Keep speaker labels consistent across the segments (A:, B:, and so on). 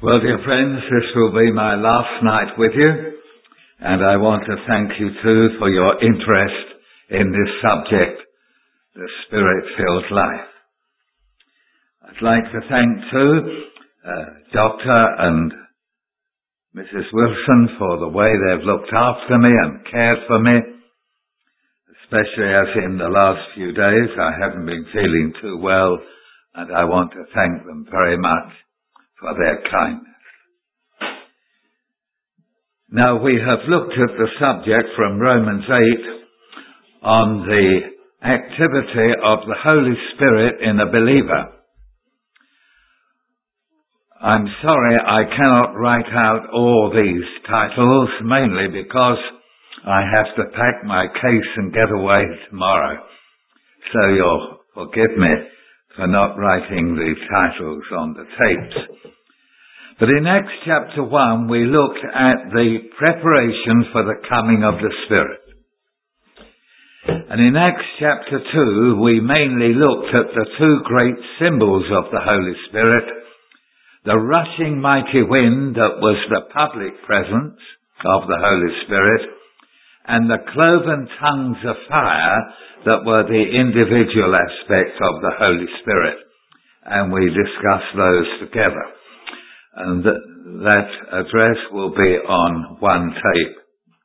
A: Well, dear friends, this will be my last night with you, and I want to thank you too for your interest in this subject, the Spirit-filled life. I'd like to thank too Dr. and Mrs. Wilson for the way they've looked after me and cared for me, especially as in the last few days I haven't been feeling too well, and I want to thank them very much for their kindness. Now, we have looked at the subject from Romans 8 on the activity of the Holy Spirit in a believer. I'm sorry I cannot write out all these titles, mainly because I have to pack my case and get away tomorrow. So you'll forgive me for not writing the titles on the tapes. But in Acts chapter 1, we looked at the preparation for the coming of the Spirit. And in Acts chapter 2, we mainly looked at the two great symbols of the Holy Spirit, the rushing mighty wind that was the public presence of the Holy Spirit, and the cloven tongues of fire that were the individual aspects of the Holy Spirit. And we discussed those together. And that address will be on one tape.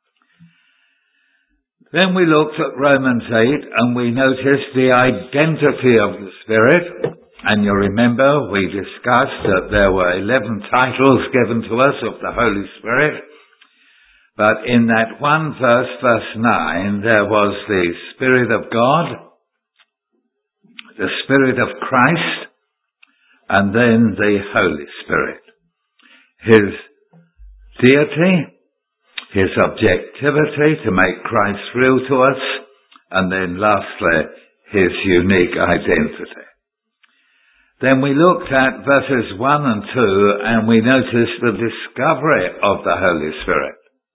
A: Then we looked at Romans 8 and we noticed the identity of the Spirit. And you remember we discussed that there were 11 titles given to us of the Holy Spirit. But in that one verse, verse 9, there was the Spirit of God, the Spirit of Christ, and then the Holy Spirit. His deity, his objectivity to make Christ real to us, and then lastly, his unique identity. Then we looked at verses 1 and 2, and we noticed the discovery of the Holy Spirit.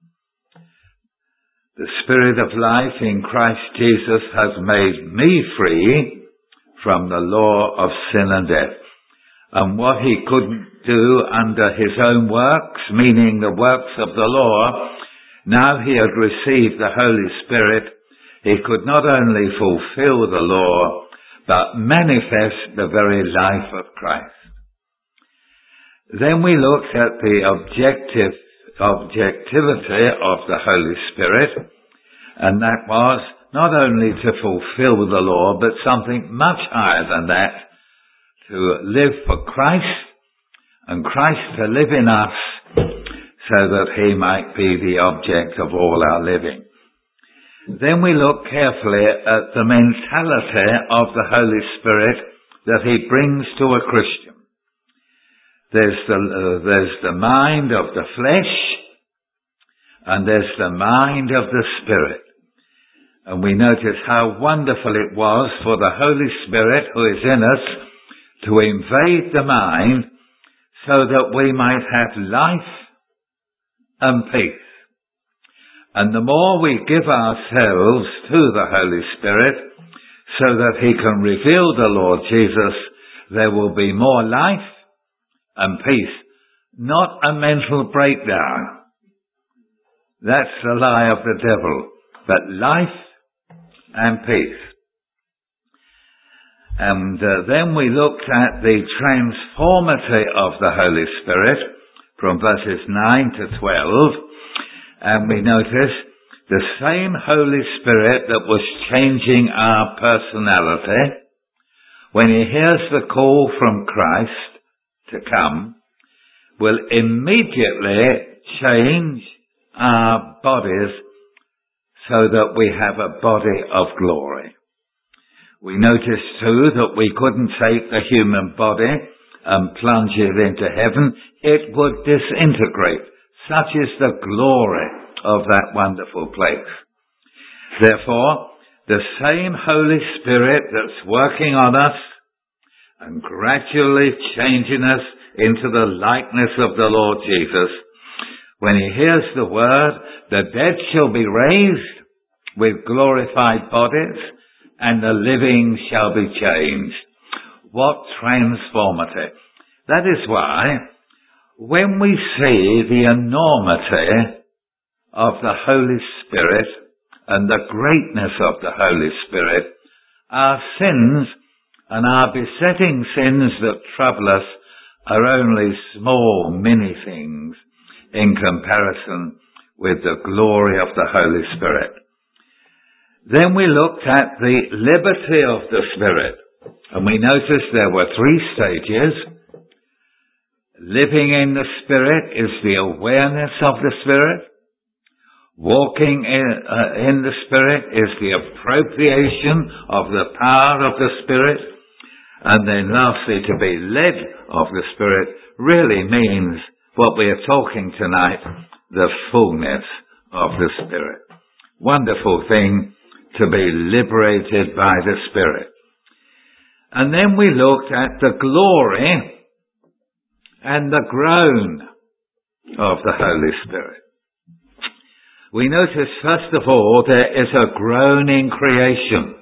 A: The Spirit of life in Christ Jesus has made me free from the law of sin and death. And what he couldn't do under his own works, meaning the works of the law, now he had received the Holy Spirit, he could not only fulfill the law, but manifest the very life of Christ. Then we looked at the objectivity of the Holy Spirit, and that was not only to fulfill the law, but something much higher than that, to live for Christ, and Christ to live in us, so that he might be the object of all our living. Then we look carefully at the mentality of the Holy Spirit that he brings to a Christian. There's the mind of the flesh, and there's the mind of the Spirit. And we notice how wonderful it was for the Holy Spirit who is in us to invade the mind so that we might have life and peace. And the more we give ourselves to the Holy Spirit so that he can reveal the Lord Jesus, there will be more life and peace, not a mental breakdown. That's the lie of the devil, but life and peace. And then we looked at the transformity of the Holy Spirit from verses 9 to 12, and we noticed the same Holy Spirit that was changing our personality, when he hears the call from Christ to come, will immediately change our bodies so that we have a body of glory. We noticed too that we couldn't take the human body and plunge it into heaven. It would disintegrate. Such is the glory of that wonderful place. Therefore, the same Holy Spirit that's working on us and gradually changing us into the likeness of the Lord Jesus, when he hears the word, the dead shall be raised with glorified bodies, and the living shall be changed. What transformity! That is why when we see the enormity of the Holy Spirit and the greatness of the Holy Spirit, our sins and our besetting sins that trouble us are only small, mini things in comparison with the glory of the Holy Spirit. Then we looked at the liberty of the Spirit, and we noticed there were 3 stages. Living in the Spirit is the awareness of the Spirit. Walking in the Spirit is the appropriation of the power of the Spirit. And then lastly, to be led of the Spirit really means what we are talking tonight, the fullness of the Spirit. Wonderful thing to be liberated by the Spirit. And then we looked at the glory and the groan of the Holy Spirit. We notice, first of all, there is a groan in creation.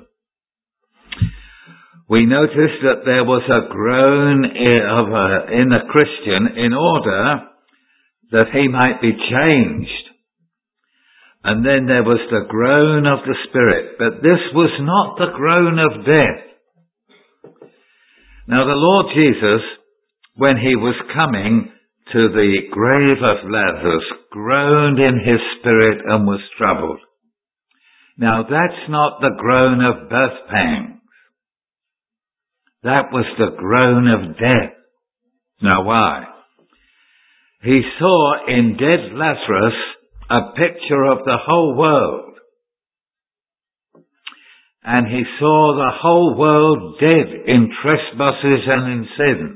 A: We notice that there was a groan in a Christian in order that he might be changed. And then there was the groan of the Spirit. But this was not the groan of death. Now the Lord Jesus, when he was coming to the grave of Lazarus, groaned in his spirit and was troubled. Now that's not the groan of birth pangs. That was the groan of death. Now why? He saw in dead Lazarus a picture of the whole world. And he saw the whole world dead in trespasses and in sins.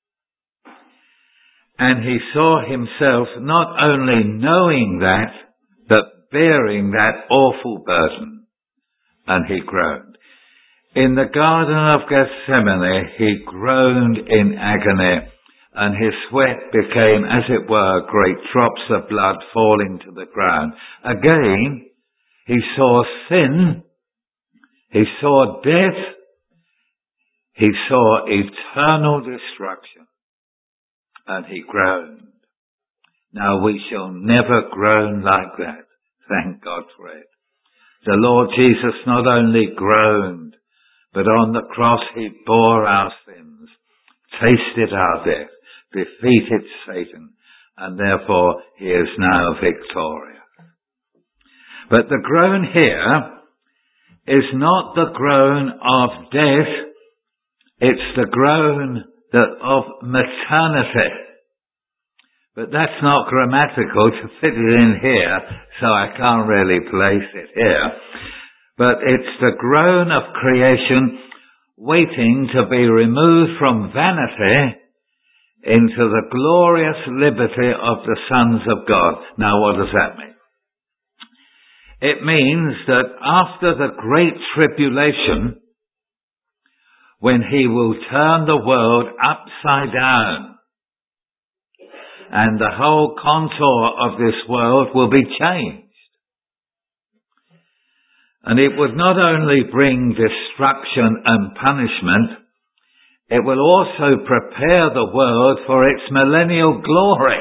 A: And he saw himself not only knowing that, but bearing that awful burden. And he groaned. In the Garden of Gethsemane, he groaned in agony, and his sweat became, as it were, great drops of blood falling to the ground. Again, he saw sin, he saw death, he saw eternal destruction, and he groaned. Now we shall never groan like that. Thank God for it. The Lord Jesus not only groaned, but on the cross he bore our sins, tasted our death, defeated Satan, and therefore he is now victorious. But the groan here is not the groan of death, it's the groan of maternity. But that's not grammatical to fit it in here, so I can't really place it here. But it's the groan of creation waiting to be removed from vanity into the glorious liberty of the sons of God. Now what does that mean? It means that after the great tribulation, when he will turn the world upside down, and the whole contour of this world will be changed. And it would not only bring destruction and punishment, it will also prepare the world for its millennial glory.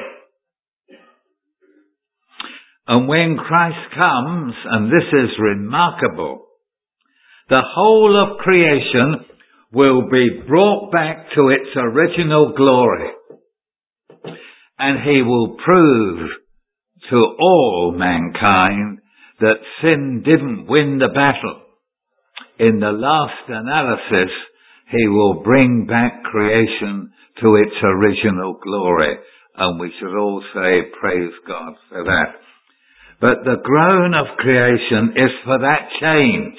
A: And when Christ comes, and this is remarkable, the whole of creation will be brought back to its original glory. And he will prove to all mankind that sin didn't win the battle. In the last analysis, he will bring back creation to its original glory. And we should all say, praise God for that. But the groan of creation is for that change.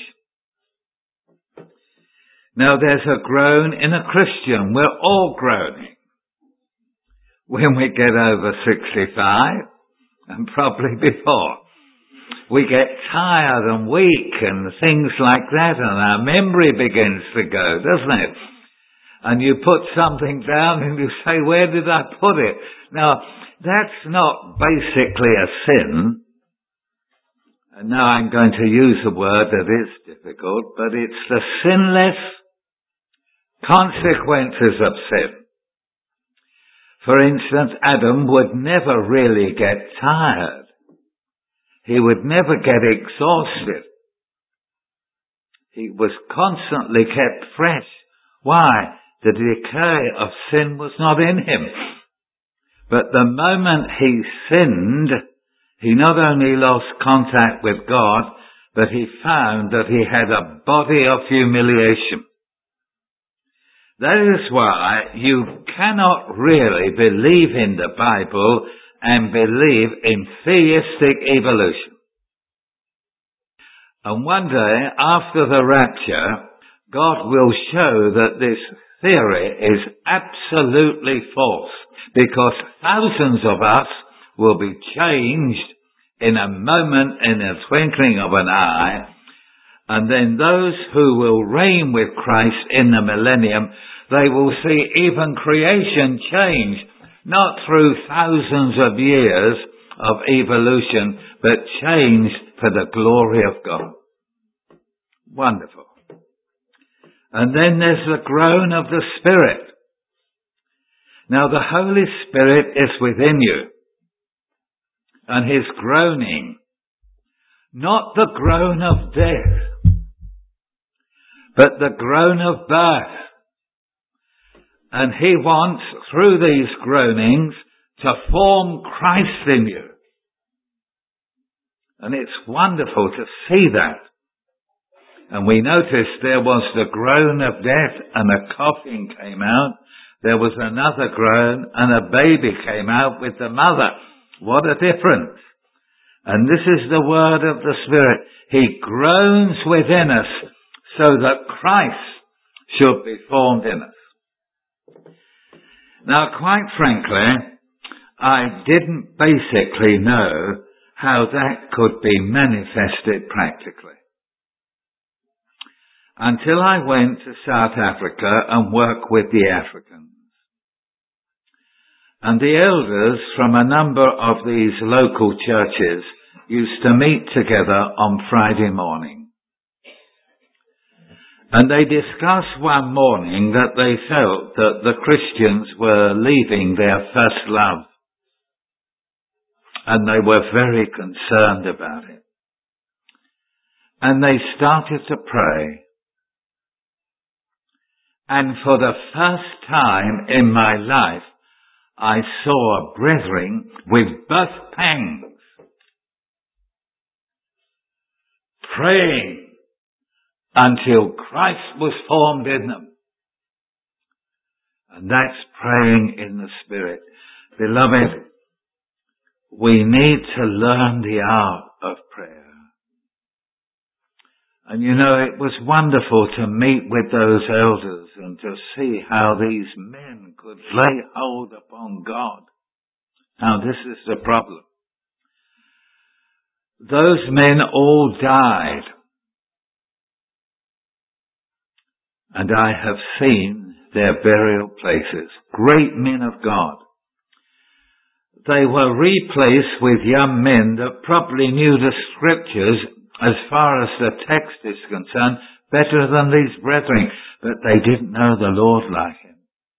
A: Now there's a groan in a Christian. We're all groaning. When we get over 65, and probably before, we get tired and weak and things like that, and our memory begins to go, doesn't it? And you put something down and you say, where did I put it? Now, that's not basically a sin. And now I'm going to use a word that is difficult, but it's the sinless consequences of sin. For instance, Adam would never really get tired. He would never get exhausted. He was constantly kept fresh. Why? The decay of sin was not in him. But the moment he sinned, he not only lost contact with God, but he found that he had a body of humiliation. That is why you cannot really believe in the Bible and believe in theistic evolution. And one day, after the rapture, God will show that this theory is absolutely false, because thousands of us will be changed in a moment, in a twinkling of an eye, and then those who will reign with Christ in the millennium, they will see even creation change, not through thousands of years of evolution, but changed for the glory of God. Wonderful. And then there's the groan of the Spirit. Now the Holy Spirit is within you, and His groaning, not the groan of death, but the groan of birth. And He wants, through these groanings, to form Christ in you. And it's wonderful to see that. And we noticed there was the groan of death, and a coughing came out. There was another groan, and a baby came out with the mother. What a difference. And this is the word of the Spirit. He groans within us so that Christ should be formed in us. Now, quite frankly, I didn't basically know how that could be manifested practically, until I went to South Africa and worked with the Africans. And the elders from a number of these local churches used to meet together on Friday morning. And they discussed one morning that they felt that the Christians were leaving their first love. And they were very concerned about it. And they started to pray. And for the first time in my life, I saw brethren with birth pangs praying until Christ was formed in them. And that's praying in the Spirit. Beloved, we need to learn the art of prayer. And you know, it was wonderful to meet with those elders and to see how these men could lay hold upon God. Now this is the problem. Those men all died. And I have seen their burial places. Great men of God. They were replaced with young men that probably knew the scriptures as far as the text is concerned better than these brethren, but they didn't know the Lord like Him.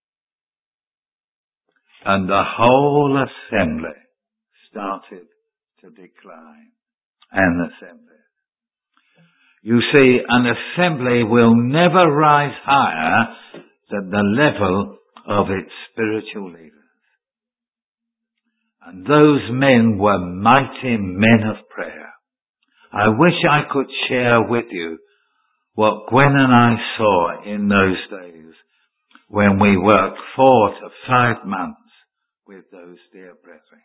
A: And the whole assembly started to decline. An assembly. You see, an assembly will never rise higher than the level of its spiritual leaders. And those men were mighty men of prayer. I wish I could share with you what Gwen and I saw in those days when we worked 4 to 5 months with those dear brethren.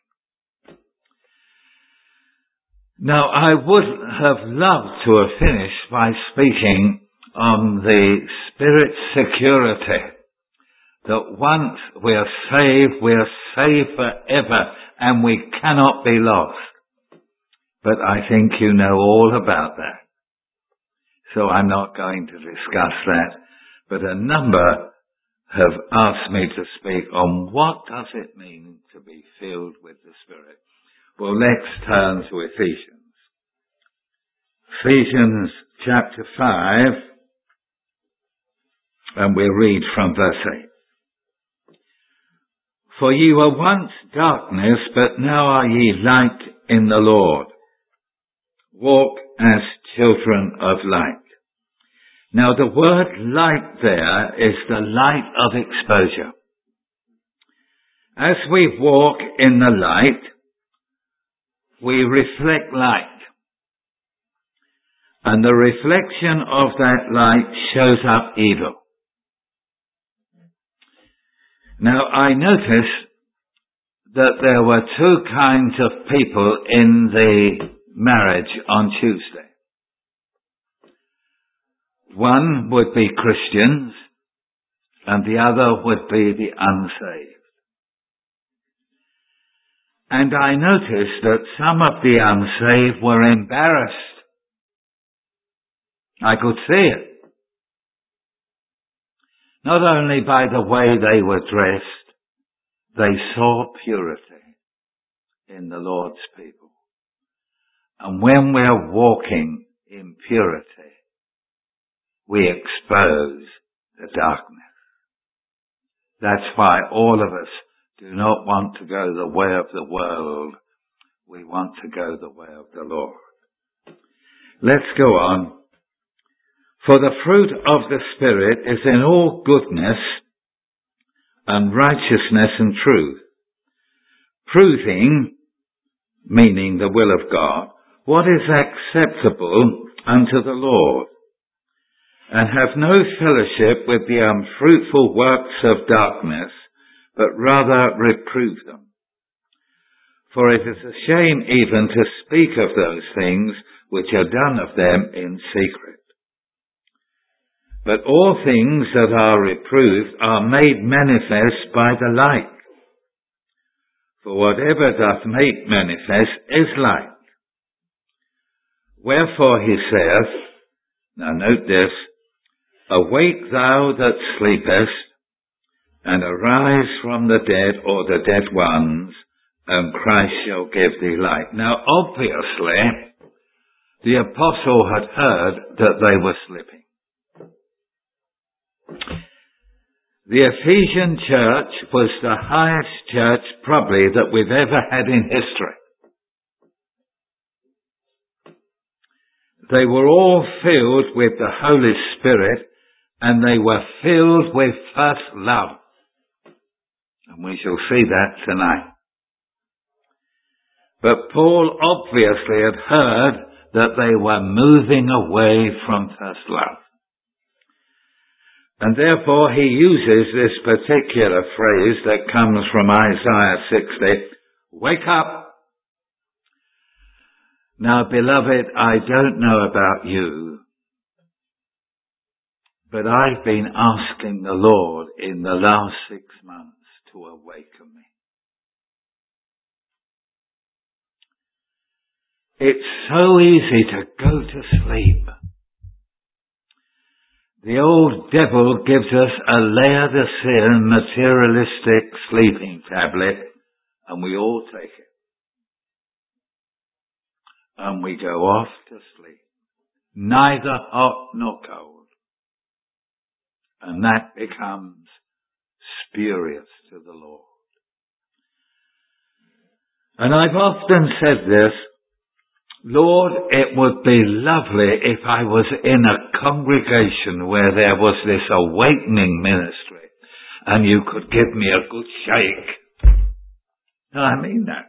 A: Now, I would have loved to have finished by speaking on the Spirit's security, that once we are saved forever, and we cannot be lost. But I think you know all about that. So I'm not going to discuss that. But a number have asked me to speak on what does it mean to be filled with the Spirit. Well, let's turn to Ephesians. Ephesians chapter 5, and we'll read from verse 8. For ye were once darkness, but now are ye light in the Lord. Walk as children of light. Now the word light there is the light of exposure. As we walk in the light, we reflect light. And the reflection of that light shows up evil. Now I noticed that there were two kinds of people in the marriage on Tuesday. One would be Christians and the other would be the unsaved. And I noticed that some of the unsaved were embarrassed. I could see it. Not only by the way they were dressed, they saw purity in the Lord's people. And when we're walking in purity, we expose the darkness. That's why all of us do not want to go the way of the world. We want to go the way of the Lord. Let's go on. For the fruit of the Spirit is in all goodness and righteousness and truth, proving, meaning the will of God, what is acceptable unto the Lord, and have no fellowship with the unfruitful works of darkness, but rather reprove them. For it is a shame even to speak of those things which are done of them in secret. But all things that are reproved are made manifest by the light. For whatever doth make manifest is light. Wherefore he saith, now note this, awake thou that sleepest, and arise from the dead or the dead ones, and Christ shall give thee light. Now obviously, the apostle had heard that they were sleeping. The Ephesian church was the highest church probably that we've ever had in history. They were all filled with the Holy Spirit, and they were filled with first love. And we shall see that tonight. But Paul obviously had heard that they were moving away from first love. And therefore he uses this particular phrase that comes from Isaiah 60, wake up. Now, beloved, I don't know about you, but I've been asking the Lord in the last 6 months to awaken me. It's so easy to go to sleep. The old devil gives us a layer-to-sin materialistic sleeping tablet, and we all take it. And we go off to sleep, neither hot nor cold. And that becomes spurious to the Lord. And I've often said this, Lord, it would be lovely if I was in a congregation where there was this awakening ministry and you could give me a good shake. No, I mean that.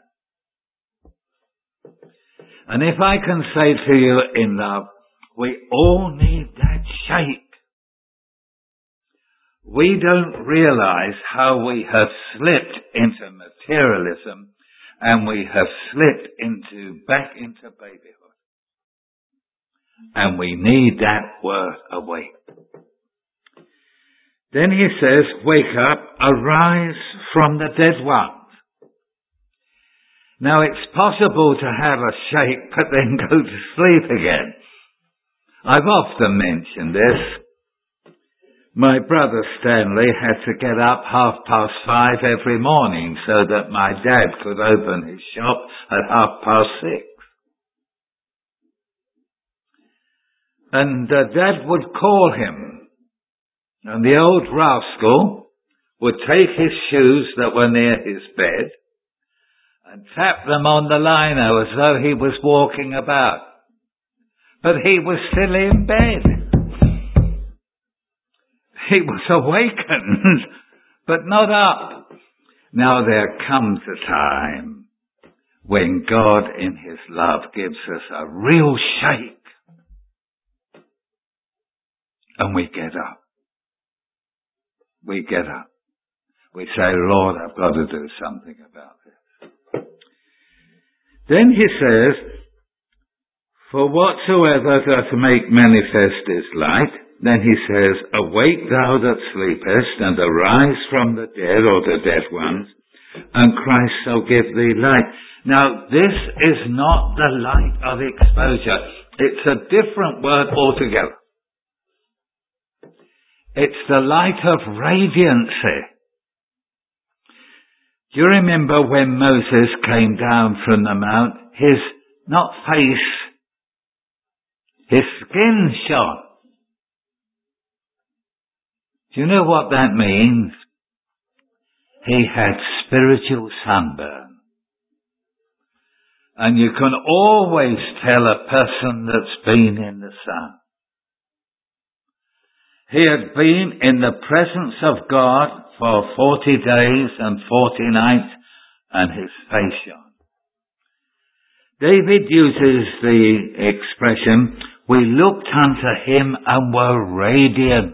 A: And if I can say to you in love, we all need that shake. We don't realize how we have slipped into materialism, and we have slipped back into babyhood. And we need that word awake. Then he says, wake up, arise from the dead ones. Now it's possible to have a shake but then go to sleep again. I've often mentioned this. My brother Stanley had to get up 5:30 every morning so that my dad could open his shop at 6:30. And Dad would call him. And the old rascal would take his shoes that were near his bed and tap them on the lino as though he was walking about. But he was still in bed. He was awakened, but not up. Now there comes a time when God in his love gives us a real shake. And we get up. We get up. We say, Lord, I've got to do something about this. Then he says, for whatsoever doth make manifest is light. Then he says, awake thou that sleepest, and arise from the dead, or the dead ones, and Christ shall give thee light. Now, this is not the light of exposure. It's a different word altogether. It's the light of radiancy. Do you remember when Moses came down from the mount? His, not face, his skin shone. Do you know what that means? He had spiritual sunburn. And you can always tell a person that's been in the sun. He had been in the presence of God for 40 days and 40 nights, and his face shone. David uses the expression, we looked unto him and were radiant.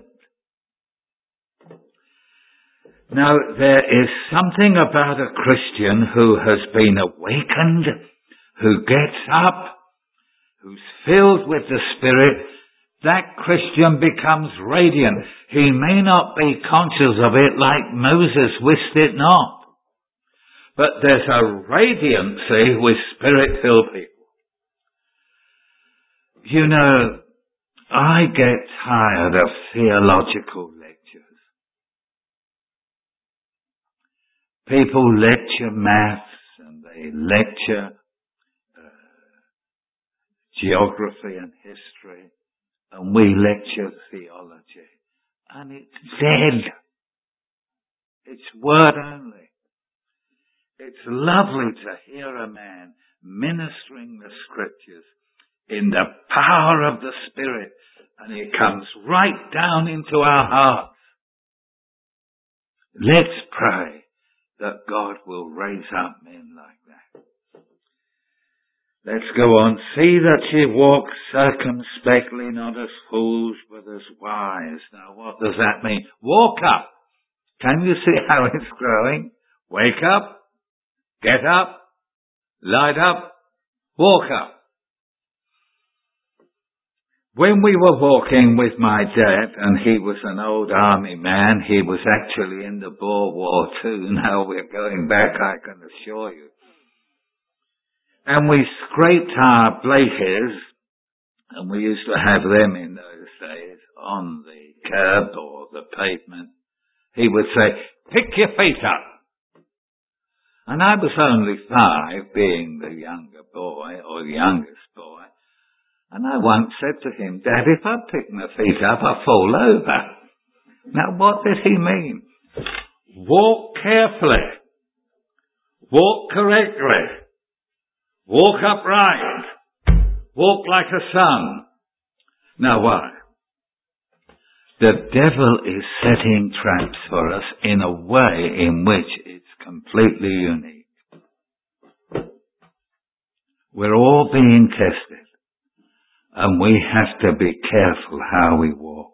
A: Now, there is something about a Christian who has been awakened, who gets up, who's filled with the Spirit. That Christian becomes radiant. He may not be conscious of it like Moses wist it not. But there's a radiancy with Spirit-filled people. You know, I get tired of theological lectures. People lecture maths and they lecture geography and history. And we lecture theology. And it's dead. It's word only. It's lovely to hear a man ministering the scriptures in the power of the Spirit. And it comes right down into our hearts. Let's pray that God will raise up men like that. Let's go on. See that ye walk circumspectly, not as fools, but as wise. Now, what does that mean? Walk up. Can you see how it's growing? Wake up, get up, light up, walk up. When we were walking with my dad, and he was an old army man, he was actually in the Boer War too. Now we're going back, I can assure you. And we scraped our blankets, and we used to have them in those days on the curb or the pavement. He would say, pick your feet up. And I was only 5, being the younger boy, or the youngest boy. And I once said to him, Dad, if I pick my feet up, I fall over. Now, what did he mean? Walk carefully. Walk correctly. Walk upright. Walk like a son. Now why? The devil is setting traps for us in a way in which it's completely unique. We're all being tested. And we have to be careful how we walk.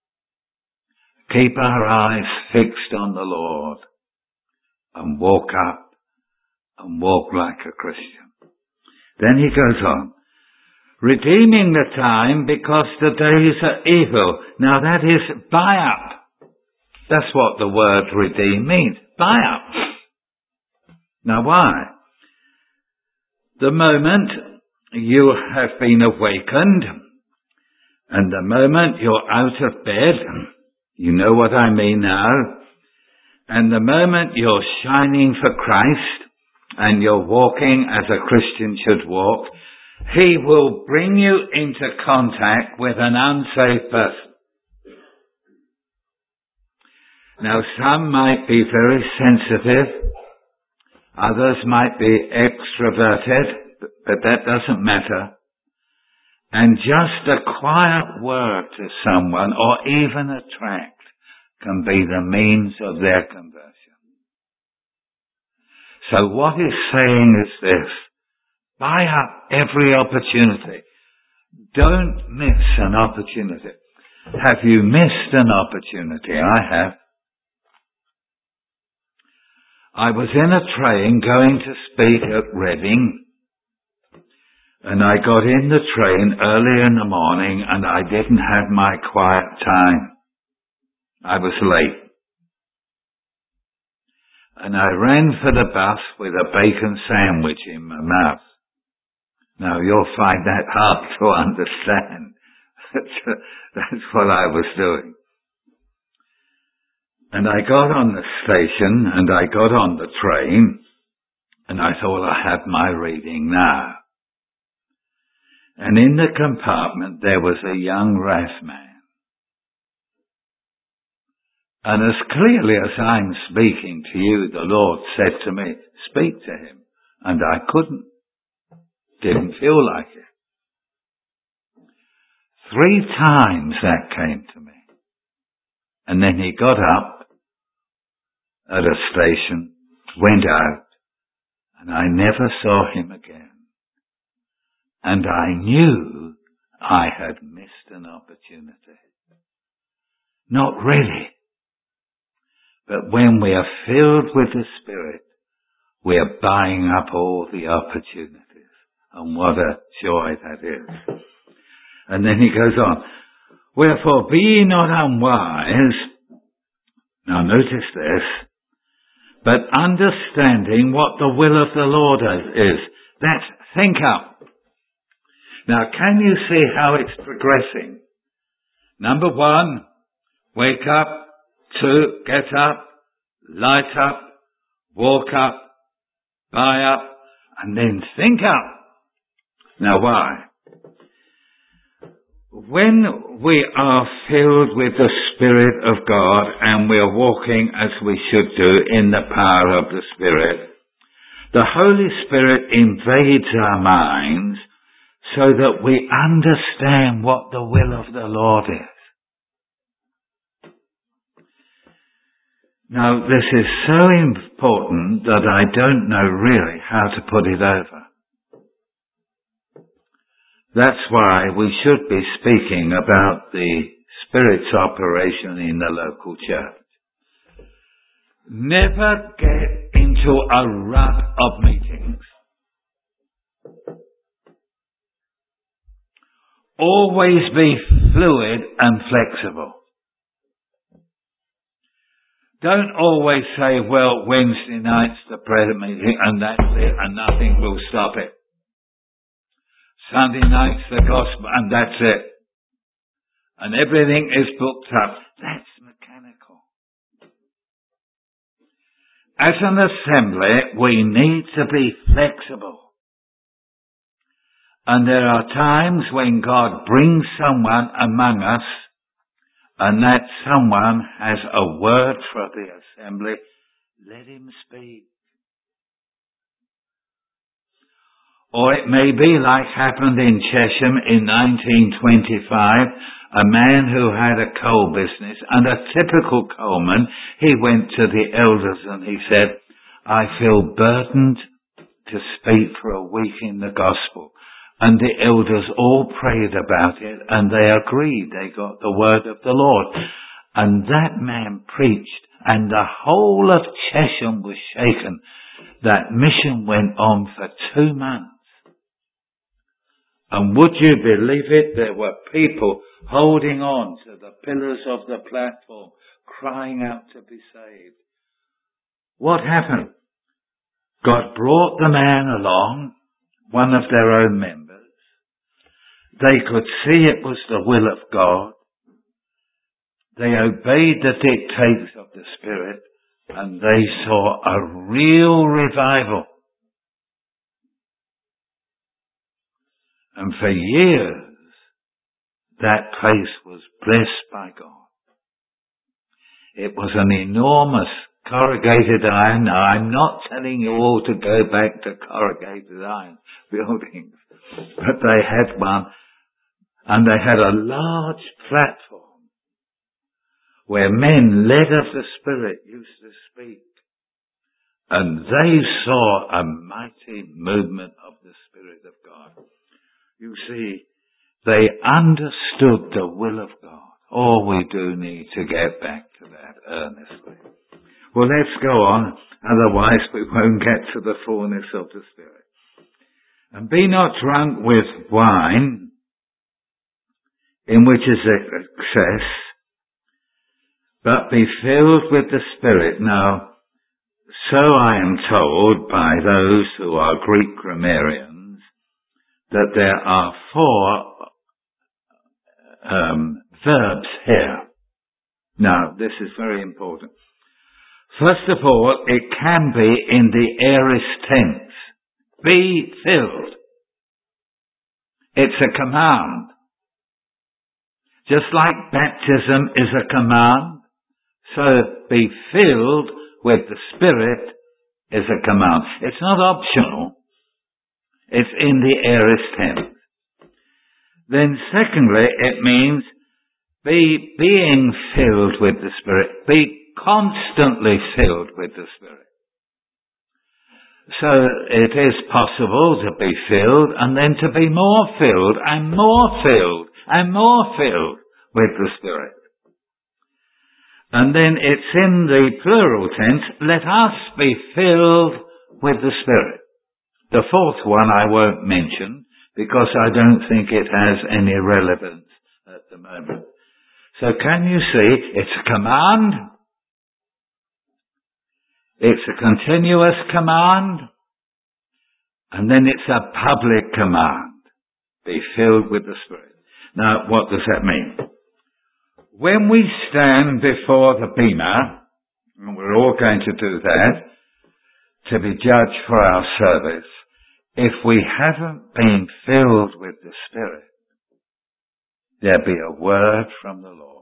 A: Keep our eyes fixed on the Lord. And walk up. And walk like a Christian. Then he goes on, redeeming the time because the days are evil. Now that is buy up. That's what the word redeem means. Buy up. Now why? The moment you have been awakened, and the moment you're out of bed, you know what I mean now, and the moment you're shining for Christ, and you're walking as a Christian should walk, he will bring you into contact with an unsaved person. Now, some might be very sensitive, others might be extroverted, but that doesn't matter. And just a quiet word to someone, or even a tract, can be the means of their conversion. So what he's saying is this: buy up every opportunity. Don't miss an opportunity. Have you missed an opportunity? I have. I was in a train going to speak at Reading, and I got in the train early in the morning and I didn't have my quiet time. I was late. And I ran for the bus with a bacon sandwich in my mouth. Now, you'll find that hard to understand. That's what I was doing. And I got on the station and I got on the train and I thought, I have my reading now. And in the compartment there was a young RAF man. And as clearly as I'm speaking to you, the Lord said to me, speak to him. And I couldn't. Didn't feel like it. 3 times that came to me. And then he got up at a station, went out, and I never saw him again. And I knew I had missed an opportunity. Not really. But when we are filled with the Spirit, we are buying up all the opportunities. And what a joy that is. And then he goes on, wherefore be ye not unwise, now notice this, but understanding what the will of the Lord is. That's think up. Now can you see how it's progressing? Number 1, wake up. 2, get up, light up, walk up, buy up, and then think up. Now why? When we are filled with the Spirit of God and we are walking as we should do in the power of the Spirit, the Holy Spirit invades our minds so that we understand what the will of the Lord is. Now, this is so important that I don't know really how to put it over. That's why we should be speaking about the Spirit's operation in the local church. Never get into a rut of meetings. Always be fluid and flexible. Don't always say, well, Wednesday night's the prayer meeting and that's it and nothing will stop it. Sunday night's the gospel and that's it. And everything is booked up. That's mechanical. As an assembly, we need to be flexible. And there are times when God brings someone among us and that someone has a word for the assembly, let him speak. Or it may be like happened in Chesham in 1925, a man who had a coal business, and a typical coalman, he went to the elders and he said, I feel burdened to speak for a week in the gospel. And the elders all prayed about it and they agreed. They got the word of the Lord. And that man preached and the whole of Chesham was shaken. That mission went on for 2 months. And would you believe it? There were people holding on to the pillars of the platform, crying out to be saved. What happened? God brought the man along, one of their own members. They could see it was the will of God. They obeyed the dictates of the Spirit and they saw a real revival. And for years, that place was blessed by God. It was an enormous corrugated iron. Now, I'm not telling you all to go back to corrugated iron buildings, but they had one, and they had a large platform where men led of the Spirit used to speak. And they saw a mighty movement of the Spirit of God. You see, they understood the will of God. Oh, we do need to get back to that earnestly. Well, let's go on, otherwise we won't get to the fullness of the Spirit. And be not drunk with wine, in which is excess, but be filled with the Spirit. Now, so I am told by those who are Greek grammarians that there are 4 verbs here. Now, this is very important. First of all, it can be in the aorist tense. Be filled. It's a command. Just like baptism is a command, so be filled with the Spirit is a command. It's not optional. It's in the aorist tense. Then secondly, it means be being filled with the Spirit. Be constantly filled with the Spirit. So it is possible to be filled and then to be more filled and more filled and more filled with the Spirit. And then it's in the plural tense, let us be filled with the Spirit. The 4th one I won't mention because I don't think it has any relevance at the moment. So can you see, it's a command, it's a continuous command, and then it's a public command. Be filled with the Spirit. Now, what does that mean? When we stand before the bema, and we're all going to do that, to be judged for our service, if we haven't been filled with the Spirit, there'll be a word from the Lord.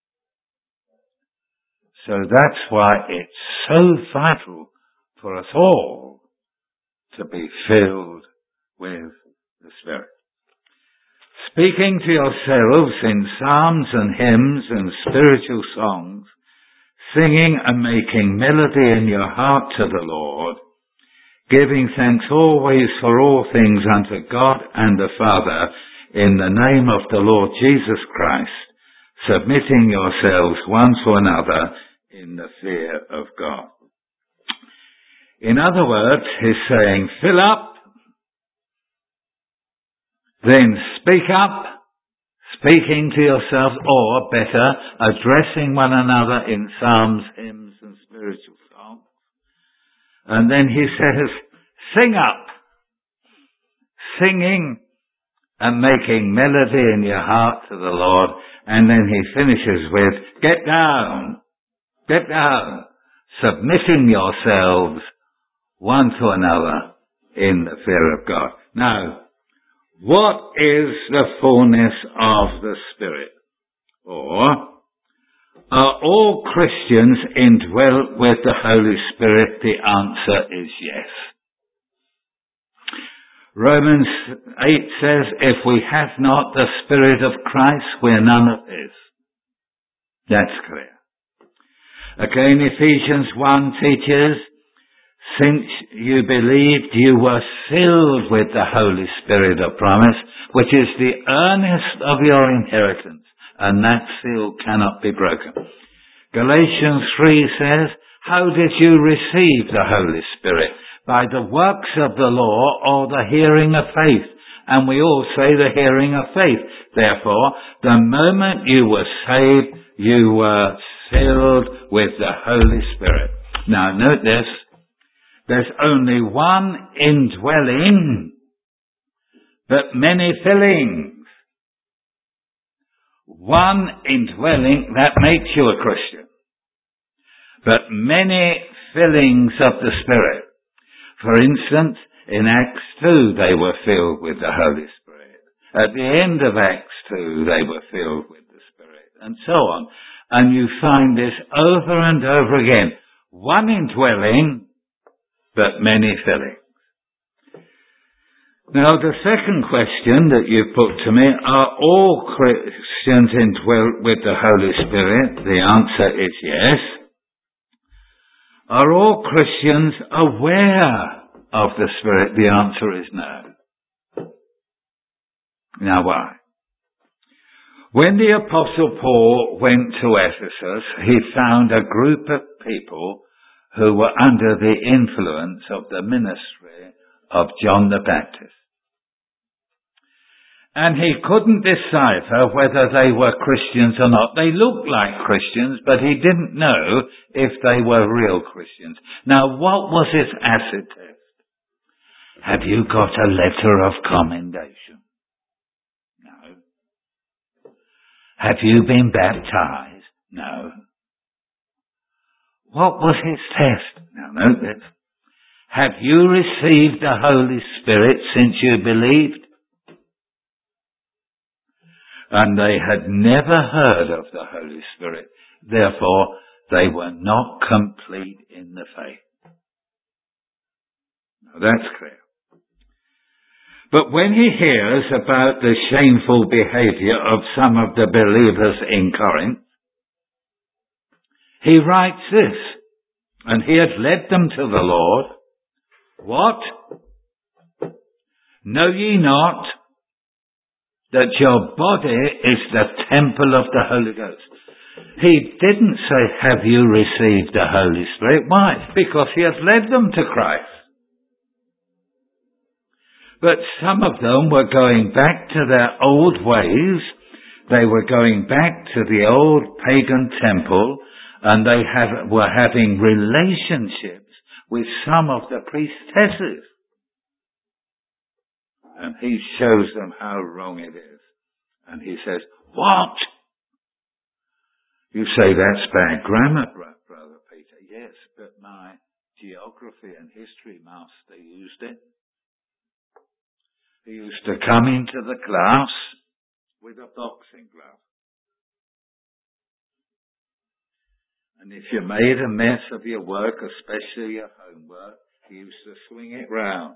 A: So that's why it's so vital for us all to be filled with the Spirit. Speaking to yourselves in psalms and hymns and spiritual songs, singing and making melody in your heart to the Lord, giving thanks always for all things unto God and the Father, in the name of the Lord Jesus Christ, submitting yourselves one to another in the fear of God. In other words, he's saying, fill up, then speak up, speaking to yourselves, or better, addressing one another in psalms, hymns, and spiritual songs. And then he says, sing up, singing and making melody in your heart to the Lord. And then he finishes with, get down, submitting yourselves one to another in the fear of God. Now, what is the fullness of the Spirit? Or, are all Christians indwelt with the Holy Spirit? The answer is yes. Romans 8 says, if we have not the Spirit of Christ, we're none of His. That's clear. Again, Ephesians 1 teaches, since you believed, you were sealed with the Holy Spirit of promise, which is the earnest of your inheritance, and that seal cannot be broken. Galatians 3 says, how did you receive the Holy Spirit? By the works of the law or the hearing of faith? And we all say the hearing of faith. Therefore, the moment you were saved, you were filled with the Holy Spirit. Now note this. There's only one indwelling, but many fillings. One indwelling, that makes you a Christian. But many fillings of the Spirit. For instance, in Acts 2, they were filled with the Holy Spirit. At the end of Acts 2, they were filled with the Spirit, and so on. And you find this over and over again. One indwelling, but many filling. Now the second question that you put to me, are all Christians indwelt with the Holy Spirit? The answer is yes. Are all Christians aware of the Spirit? The answer is no. Now why? When the Apostle Paul went to Ephesus, he found a group of people who were under the influence of the ministry of John the Baptist. And he couldn't decipher whether they were Christians or not. They looked like Christians, but he didn't know if they were real Christians. Now, what was his acid test? Have you got a letter of commendation? No. Have you been baptized? No. What was his test? Now, note this. Have you received the Holy Spirit since you believed? And they had never heard of the Holy Spirit. Therefore, they were not complete in the faith. Now that's clear. But when he hears about the shameful behavior of some of the believers in Corinth, he writes this, and he had led them to the Lord. What? Know ye not that your body is the temple of the Holy Ghost? He didn't say, have you received the Holy Spirit? Why? Because he has led them to Christ. But some of them were going back to their old ways. They were going back to the old pagan temple, and they were having relationships with some of the priestesses. And he shows them how wrong it is. And he says, what? You say that's bad grammar, Brother Peter. Yes, but my geography and history master used it. He used to come into the class with a boxing glove. And if you made a mess of your work, especially your homework, he used to swing it round.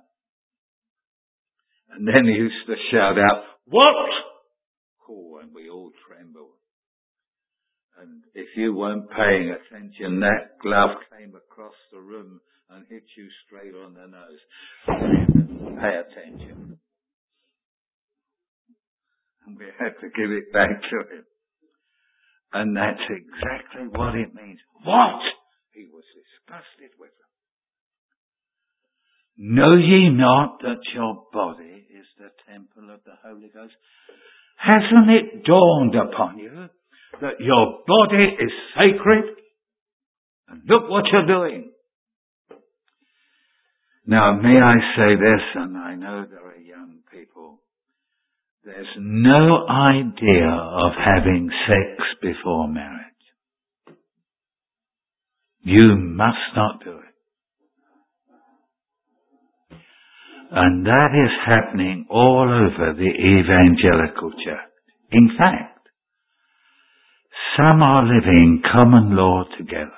A: And then he used to shout out, what? Oh, and we all trembled. And if you weren't paying attention, that glove came across the room and hit you straight on the nose. Pay attention. And we had to give it back to him. And that's exactly what it means. What? He was disgusted with them. Know ye not that your body is the temple of the Holy Ghost? Hasn't it dawned upon you that your body is sacred? And look what you're doing. Now, may I say this, and I know there are young people. There's no idea of having sex before marriage. You must not do it. And that is happening all over the evangelical church. In fact, some are living common law together.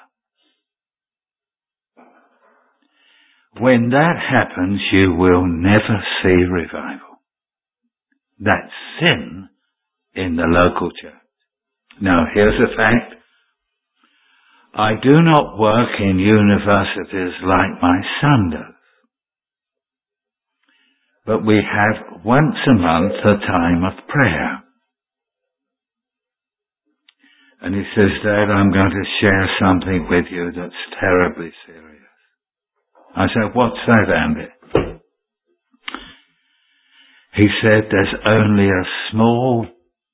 A: When that happens, you will never see revival. That's sin in the local church. Now, here's a fact. I do not work in universities like my son does. But we have once a month a time of prayer. And he says, Dad, I'm going to share something with you that's terribly serious. I said, what's that, Andy? He said, there's only a small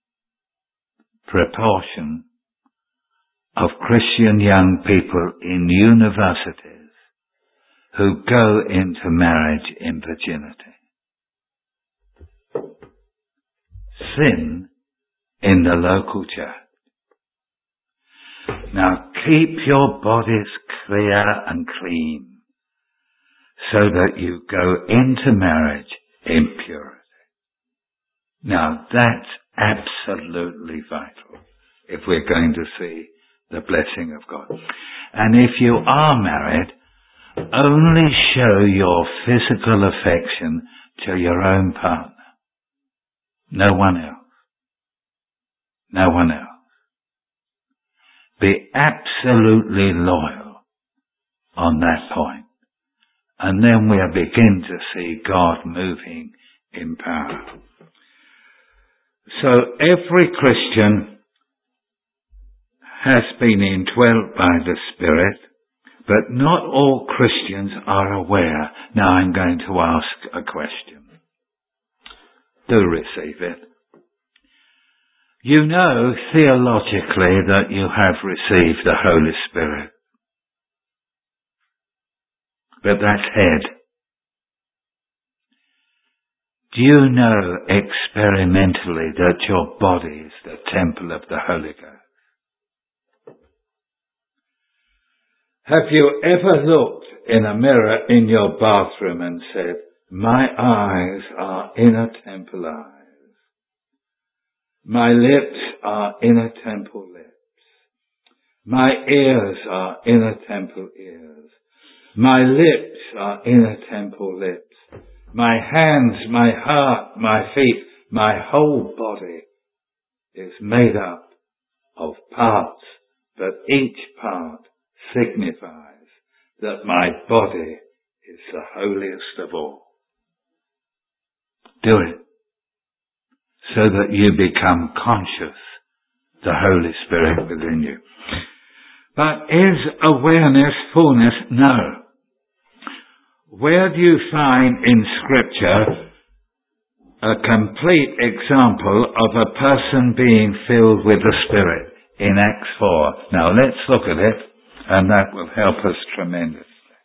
A: proportion of Christian young people in universities who go into marriage in virginity. Sin in the local church. Now keep your bodies clear and clean so that you go into marriage in purity. Now that's absolutely vital if we're going to see the blessing of God. And if you are married, only show your physical affection to your own partner. No one else. No one else. Be absolutely loyal on that point. And then we'll begin to see God moving in power. So every Christian has been indwelt by the Spirit, but not all Christians are aware. Now I'm going to ask a question. Do receive it. You know theologically that you have received the Holy Spirit. But that's head. Do you know experimentally that your body is the temple of the Holy Ghost? Have you ever looked in a mirror in your bathroom and said, my eyes are inner temple eyes. My lips are inner temple lips. My ears are inner temple ears. My lips are inner temple lips. My hands, my heart, my feet, my whole body is made up of parts, but each part signifies that my body is the holiest of all. Do it so that you become conscious the Holy Spirit within you. But is awareness fullness? No. Where do you find in Scripture a complete example of a person being filled with the Spirit? In Acts 4. Now let's look at it, and that will help us tremendously.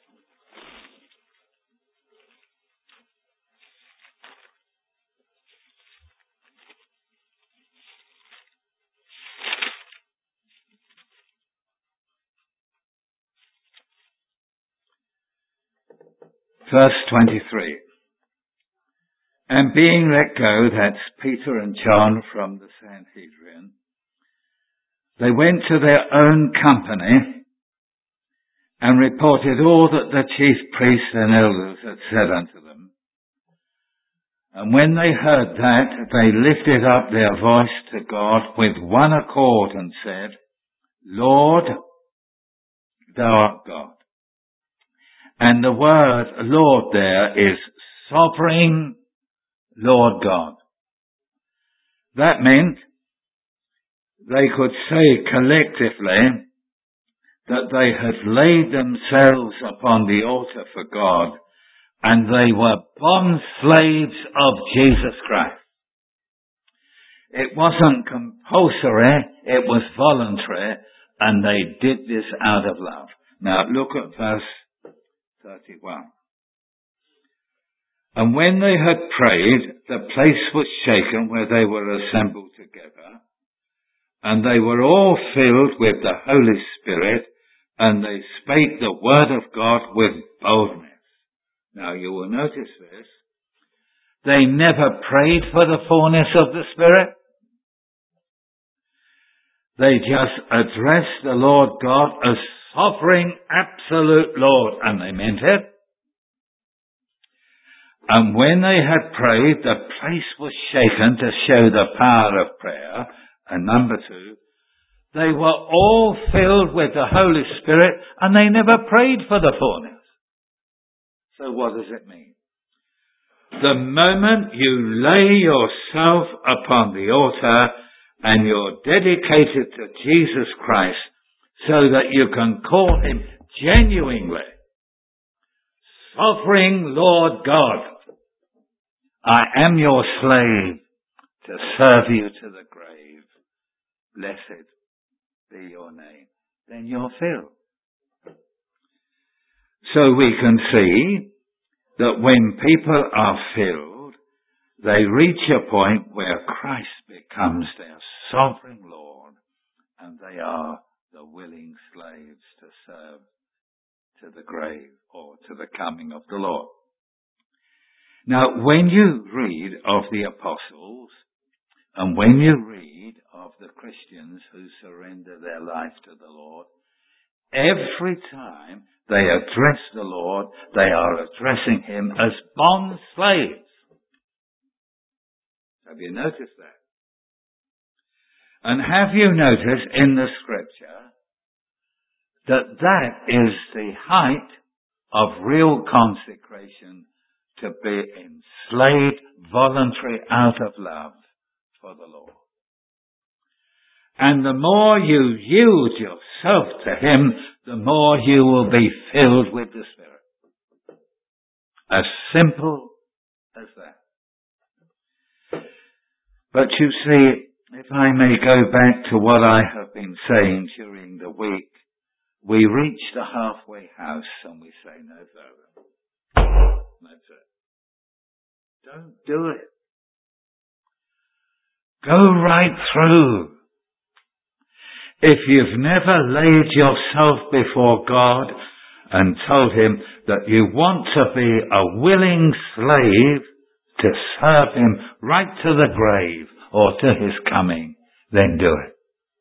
A: Verse 23. And being let go, that's Peter and John from the Sanhedrin, they went to their own company and reported all that the chief priests and elders had said unto them. And when they heard that, they lifted up their voice to God with one accord and said, Lord, thou art God. And the word Lord there is sovereign Lord God. That meant they could say collectively that they had laid themselves upon the altar for God and they were bond slaves of Jesus Christ. It wasn't compulsory, it was voluntary, and they did this out of love. Now look at verse 31. And when they had prayed, the place was shaken where they were assembled together, and they were all filled with the Holy Spirit, and they spake the word of God with boldness. Now you will notice this. They never prayed for the fullness of the Spirit. They just addressed the Lord God as sovereign, absolute Lord, and they meant it. And when they had prayed, the place was shaken to show the power of prayer. And number 2, they were all filled with the Holy Spirit, and they never prayed for the fullness. So what does it mean? The moment you lay yourself upon the altar and you're dedicated to Jesus Christ so that you can call him genuinely sovereign Lord God, I am your slave to serve you to the grave. Blessed be your name. Then you're filled. So we can see that when people are filled, they reach a point where Christ becomes their sovereign Lord, and they are the willing slaves to serve to the grave or to the coming of the Lord. Now, when you read of the apostles, And when you read of the Christians who surrender their life to the Lord, every time they address the Lord, they are addressing Him as bond slaves. Have you noticed that? And have you noticed in the Scripture that that is the height of real consecration, to be enslaved, voluntary, out of love for the Lord? And the more you yield yourself to Him, the more you will be filled with the Spirit. As simple as that. But you see, if I may go back to what I have been saying during the week, we reach the halfway house and we say no further. That's it. Don't do it. Go right through. If you've never laid yourself before God and told Him that you want to be a willing slave to serve Him right to the grave or to His coming, then do it.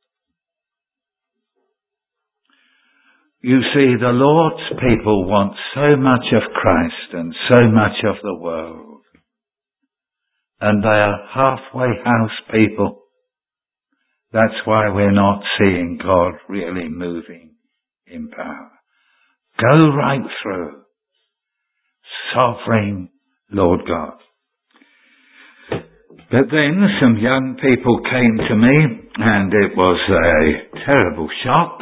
A: You see, the Lord's people want so much of Christ and so much of the world. And they are halfway house people. That's why we're not seeing God really moving in power. Go right through. Sovereign Lord God. But then some young people came to me, and it was a terrible shock.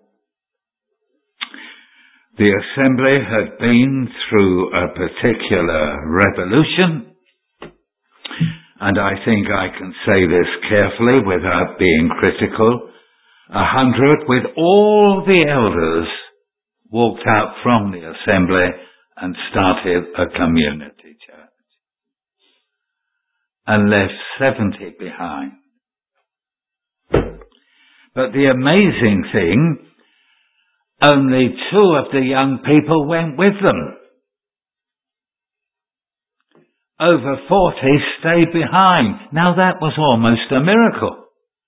A: The assembly had been through a particular revolution, and I think I can say this carefully without being critical. 100, with all the elders, walked out from the assembly and started a community church, and left 70 behind. But the amazing thing, only 2 of the young people went with them. Over 40 stayed behind. Now that was almost a miracle.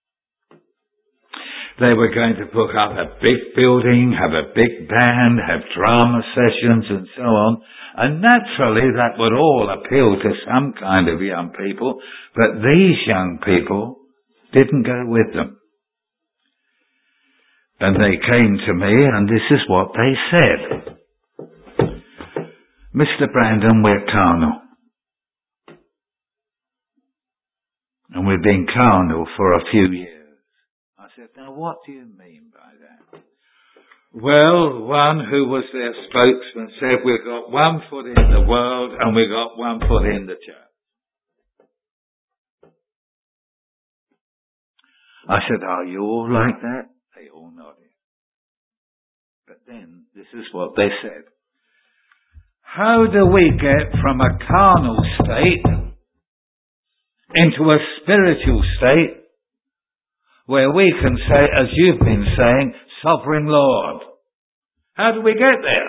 A: They were going to put up a big building, have a big band, have drama sessions and so on. And naturally that would all appeal to some kind of young people. But these young people didn't go with them. And they came to me, and this is what they said. Mr. Brandon, we're carnal. And we've been carnal for a few years. I said, now what do you mean by that? Well, one who was their spokesman said, we've got 1 foot in the world and we've got 1 foot in the church. I said, are you all like that? They all nodded. But then, this is what they said. How do we get from a carnal state into a spiritual state where we can say, as you've been saying, Sovereign Lord? How do we get there?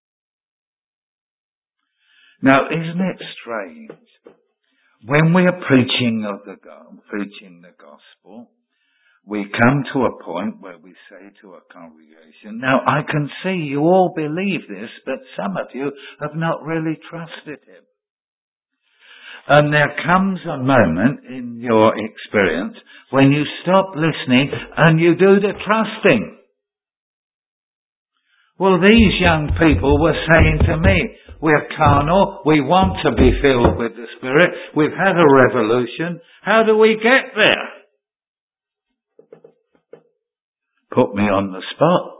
A: Now, isn't it strange? When we are preaching the gospel, we come to a point where we say to a congregation, now I can see you all believe this, but some of you have not really trusted Him. And there comes a moment in your experience when you stop listening and you do the trusting. Well, these young people were saying to me, we're carnal, we want to be filled with the Spirit, we've had a revolution, how do we get there? Put me on the spot.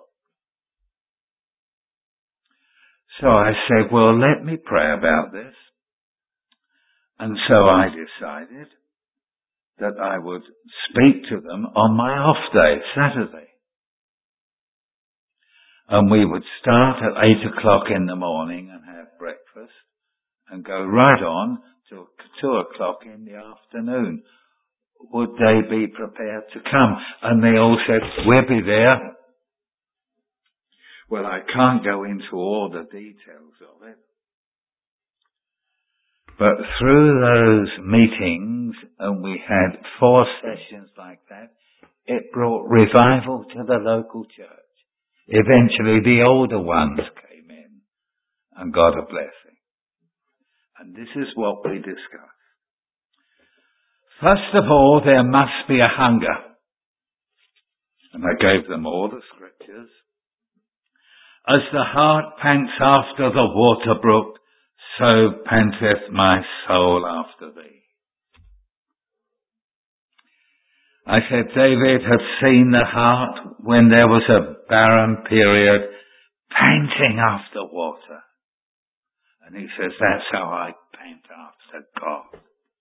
A: So I said, well, let me pray about this. And so I decided that I would speak to them on my off day, Saturday. And we would start at 8 o'clock in the morning and have breakfast and go right on till 2 o'clock in the afternoon. Would they be prepared to come? And they all said, we'll be there. Well, I can't go into all the details of it. But through those meetings, and we had 4 sessions like that, it brought revival to the local church. Eventually the older ones came in and got a blessing. And this is what we discussed. First of all, there must be a hunger. And I gave them all the scriptures. As the hart pants after the water brook, so panteth my soul after thee. I said, David had seen the hart when there was a barren period, panting after water. And he says, that's how I pant after God.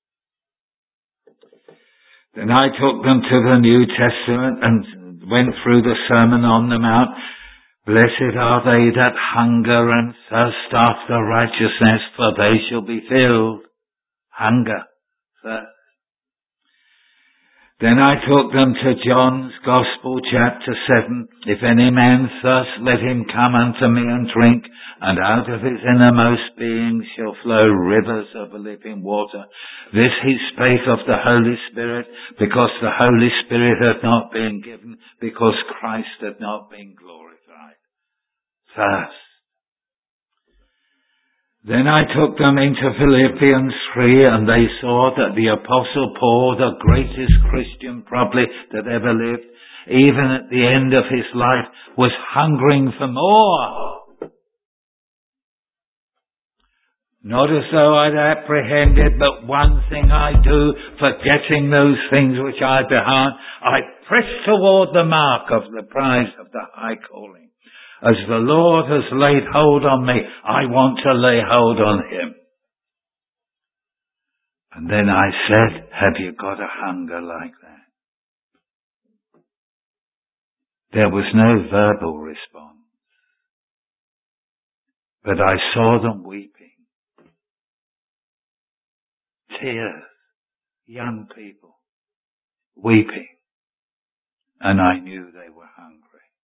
A: Then I took them to the New Testament and went through the Sermon on the Mount. Blessed are they that hunger and thirst after righteousness, for they shall be filled. Hunger, thirst. Then I took them to John's Gospel, chapter 7. If any man thirst, let him come unto me and drink, and out of his innermost being shall flow rivers of living water. This he spake of the Holy Spirit, because the Holy Spirit had not been given, because Christ had not been glorified. Thirst. Then I took them into Philippians 3, and they saw that the Apostle Paul, the greatest Christian probably that ever lived, even at the end of his life, was hungering for more. Not as though I'd apprehended, but one thing I do, forgetting those things which are behind, I press toward the mark of the prize of the high calling. As the Lord has laid hold on me, I want to lay hold on him. And then I said, have you got a hunger like that? There was no verbal response. But I saw them weeping. Tears. Young people. Weeping. And I knew they were hungry.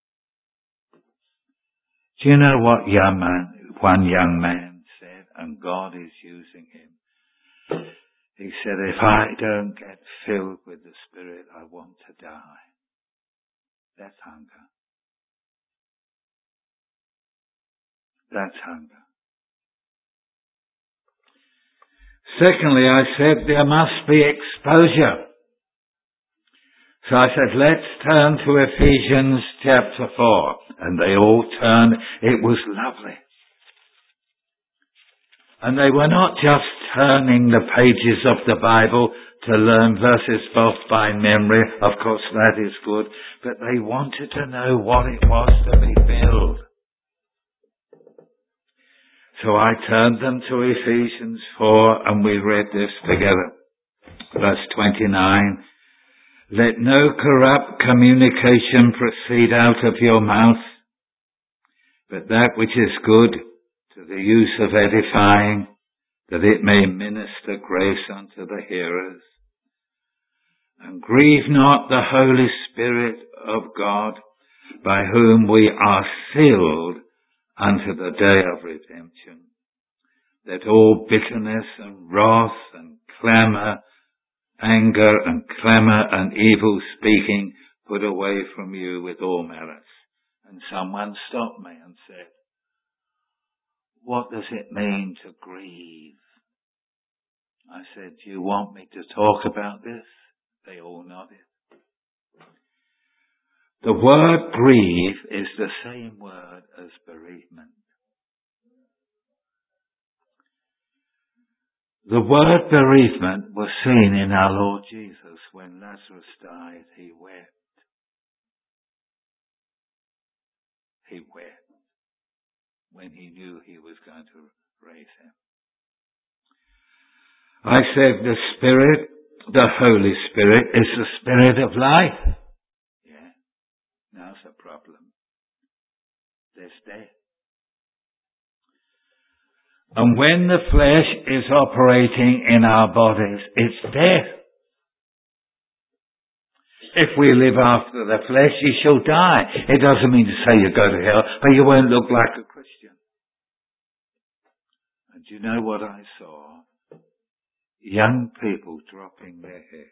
A: Do you know what one young man said, and God is using him? He said, if I don't get filled with the Spirit, I want to die. That's hunger. That's hunger. Secondly, I said there must be exposure. So I said, let's turn to Ephesians chapter 4. And they all turned. It was lovely. And they were not just turning the pages of the Bible to learn verses both by memory. Of course, that is good. But they wanted to know what it was to be filled. So I turned them to Ephesians 4 and we read this together. Verse 29. Let no corrupt communication proceed out of your mouth, but that which is good to the use of edifying, that it may minister grace unto the hearers. And grieve not the Holy Spirit of God, by whom we are sealed unto the day of redemption. Let all bitterness and wrath and clamour, anger and clamour and evil speaking put away from you with all malice. And someone stopped me and said, what does it mean to grieve? I said, do you want me to talk about this? They all nodded. The word grieve is the same word as bereavement. The word bereavement was seen in our Lord Jesus. When Lazarus died, he wept. He wept when he knew he was going to raise him. I said the Spirit, the Holy Spirit, is the Spirit of life. Yeah, now's the problem. There's death. And when the flesh is operating in our bodies, it's death. If we live after the flesh, you shall die. It doesn't mean to say you go to hell, but you won't look like a Christian. And do you know what I saw? young people dropping their heads.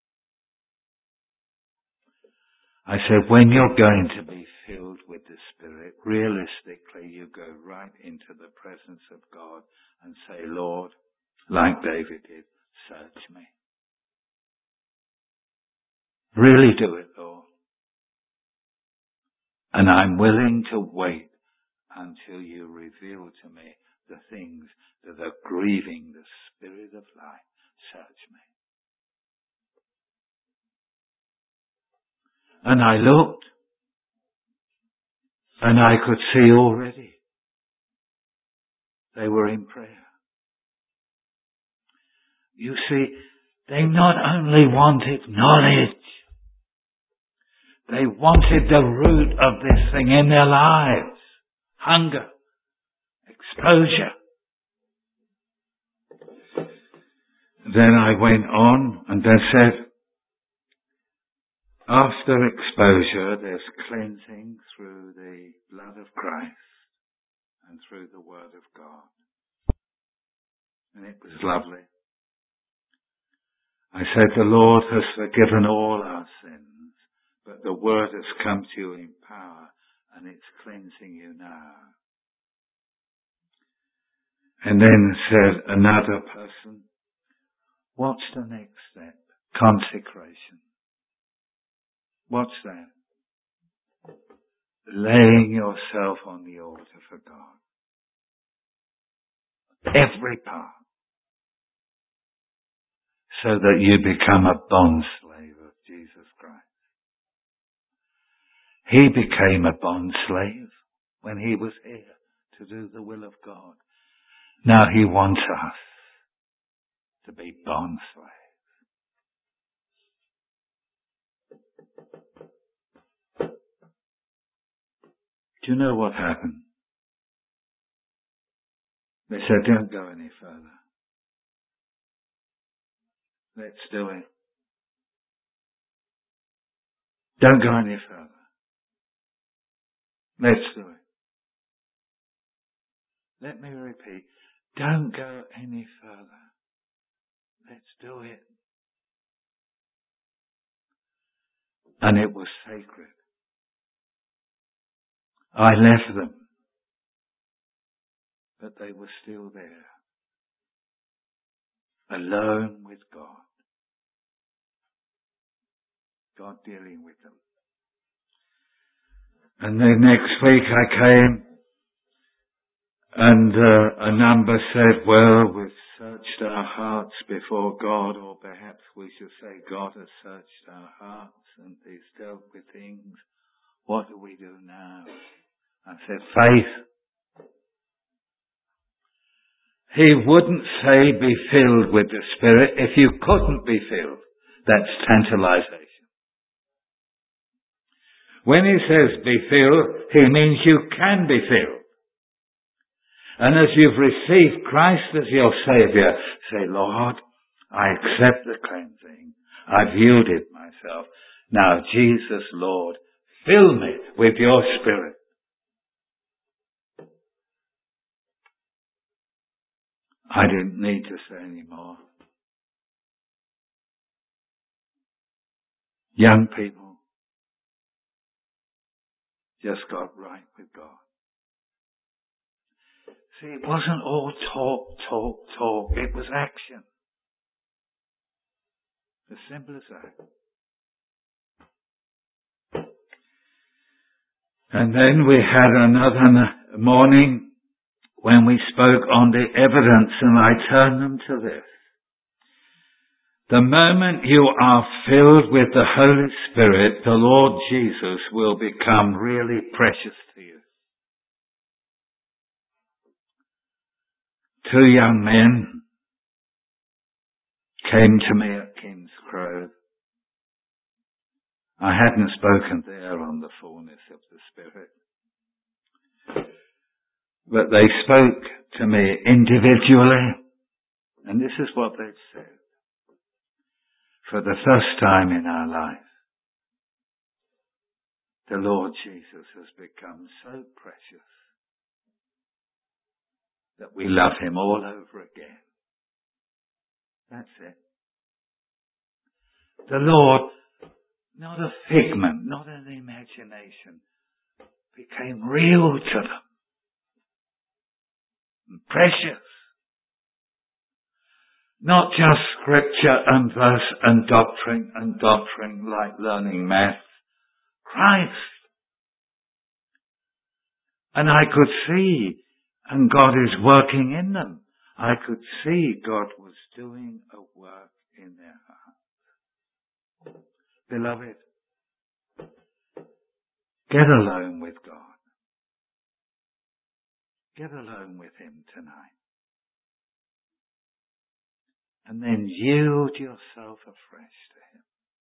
A: I said, when you're going to be filled with the Spirit, realistically you go right into the presence of God and say, Lord, like David did, search me. Really do it, Lord. And I'm willing to wait until you reveal to me the things that are grieving the Spirit of life. Search me. And I looked, and I could see already they were in prayer. You see, they not only wanted knowledge, they wanted the root of this thing in their lives. Hunger, exposure. Then I went on and they said, after exposure, there's cleansing through the blood of Christ and through the Word of God. And it was lovely. I said, the Lord has forgiven all our sins, but the Word has come to you in power and it's cleansing you now. And then said another person, what's the next step? Consecration. What's that? Laying yourself on the altar for God. Every part. So that you become a bond slave of Jesus Christ. He became a bond slave when he was here to do the will of God. Now he wants us to be bond slaves. Do you know what happened? They said, don't go any further. Let's do it. Don't go any further. Let's do it. Let me repeat. Don't go any further. Let's do it. And it was sacred. I left them. But they were still there. Alone with God. God dealing with them. And then next week I came and a number said, well, we've searched our hearts before God, or perhaps we should say God has searched our hearts and he's dealt with things. What do we do now? I said, faith. He wouldn't say be filled with the Spirit if you couldn't be filled. That's tantalization. When he says be filled, he means you can be filled. And as you've received Christ as your Saviour, say, Lord, I accept the cleansing. I've yielded myself. Now, Jesus, Lord, fill me with your Spirit. I didn't need to say any more. Young people just got right with God. See, it wasn't all talk. It was action. As simple as that. And then we had another morning when we spoke on the evidence, and I turned them to this. The moment you are filled with the Holy Spirit, the Lord Jesus will become really precious to you. 2 young men came to me at King's Crow. I hadn't spoken there on the fullness of the Spirit. But they spoke to me individually, and this is what they said. For the first time in our life, the Lord Jesus has become so precious that we love him all over again. That's it. The Lord, not a figment, not an imagination, became real to them. And precious. Not just scripture and verse and doctrine like learning maths. Christ. And I could see, and God is working in them. I could see God was doing a work in their hearts. Beloved, get alone with God. Get alone with Him tonight. And then yield yourself afresh to Him.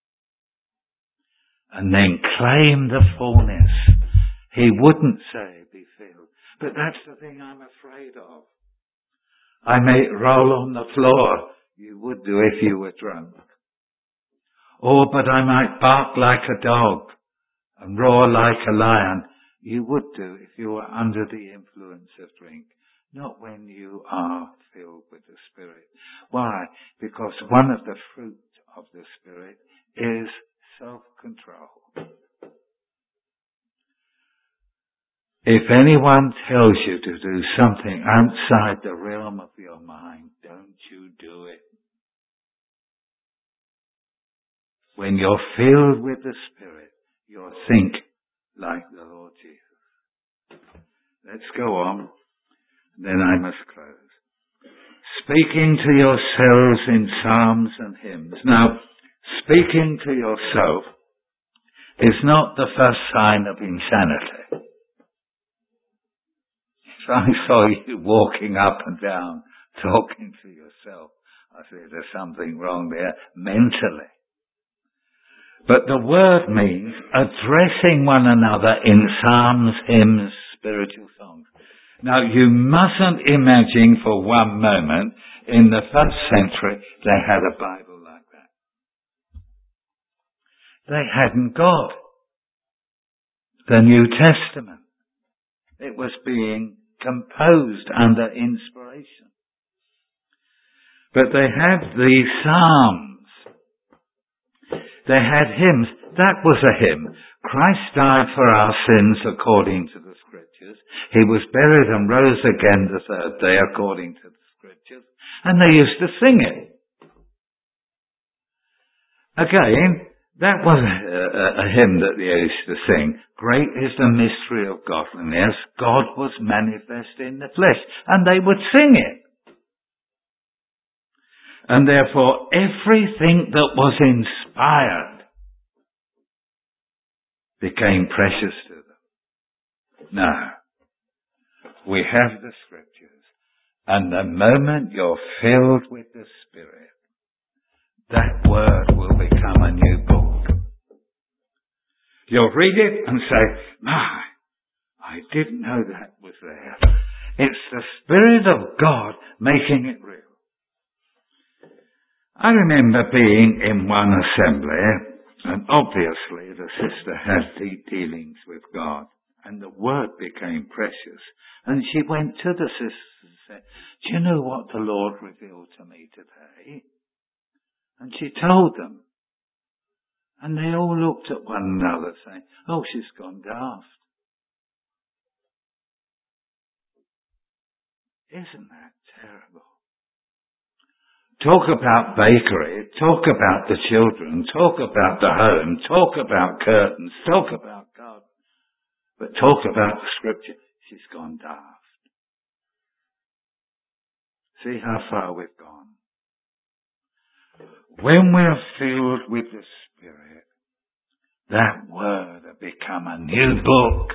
A: And then claim the fullness. He wouldn't say be filled. But that's the thing I'm afraid of. I may roll on the floor. You would do if you were drunk. Or, but I might bark like a dog and roar like a lion. You would do if you were under the influence of drink. Not when you are filled with the Spirit. Why? Because one of the fruit of the Spirit is self-control. If anyone tells you to do something outside the realm of your mind, don't you do it. When you're filled with the Spirit, you'll think like the Lord Jesus. Let's go on. Then I must close. Speaking to yourselves in psalms and hymns. Now, speaking to yourself is not the first sign of insanity. If I saw you walking up and down, talking to yourself, I say there's something wrong there mentally. But the word means addressing one another in psalms, hymns, spiritual songs. Now, you mustn't imagine for one moment in the first century they had a Bible like that. They hadn't got the New Testament. It was being composed under inspiration. But they had the Psalms. They had hymns. That was a hymn. Christ died for our sins according to the Scriptures. He was buried and rose again the third day according to the Scriptures. And they used to sing it. Again, that was a hymn that they used to sing. Great is the mystery of godliness. God was manifest in the flesh. And they would sing it. And therefore, everything that was inspired became precious to them. Now, we have the Scriptures. And the moment you're filled with the Spirit, that word will become a new book. You'll read it and say, my, I didn't know that was there. It's the Spirit of God making it real. I remember being in one assembly, and obviously the sister had deep dealings with God, and the word became precious. And she went to the sisters and said, do you know what the Lord revealed to me today? And she told them. And they all looked at one another saying, oh, she's gone daft. Isn't that terrible? Talk about bakery, talk about the children, talk about the home, talk about curtains, talk about God. But talk about the Scripture. She's gone daft. See how far we've gone. When we're filled with the Spirit, that word will become a new book.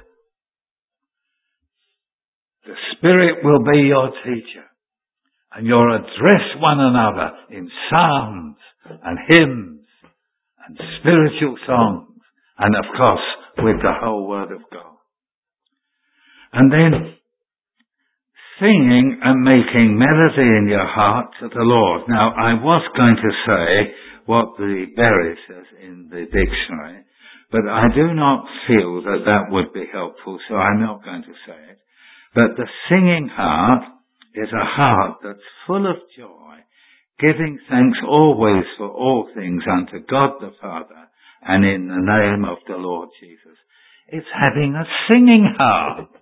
A: The Spirit will be your teacher. And you'll address one another in psalms and hymns and spiritual songs. And of course, with the whole Word of God. And then singing and making melody in your heart to the Lord. Now, I was going to say what the Berry says in the dictionary, but I do not feel that that would be helpful, so I'm not going to say it. But the singing heart is a heart that's full of joy, giving thanks always for all things unto God the Father, and in the name of the Lord Jesus. It's having a singing heart.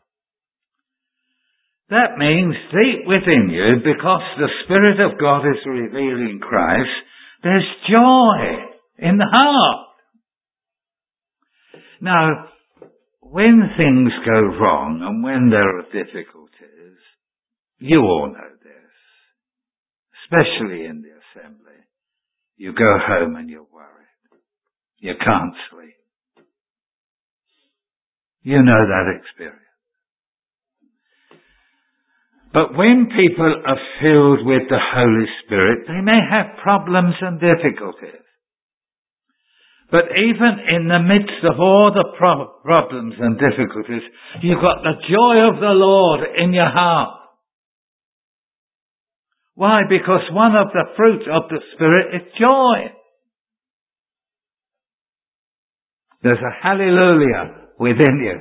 A: That means deep within you, because the Spirit of God is revealing Christ, there's joy in the heart. Now, when things go wrong and when there are difficulties, you all know this, especially in the assembly, you go home and you're worried. You can't sleep. You know that experience. But when people are filled with the Holy Spirit, they may have problems and difficulties. But even in the midst of all the problems and difficulties, you've got the joy of the Lord in your heart. Why? Because one of the fruits of the Spirit is joy. There's a hallelujah within you.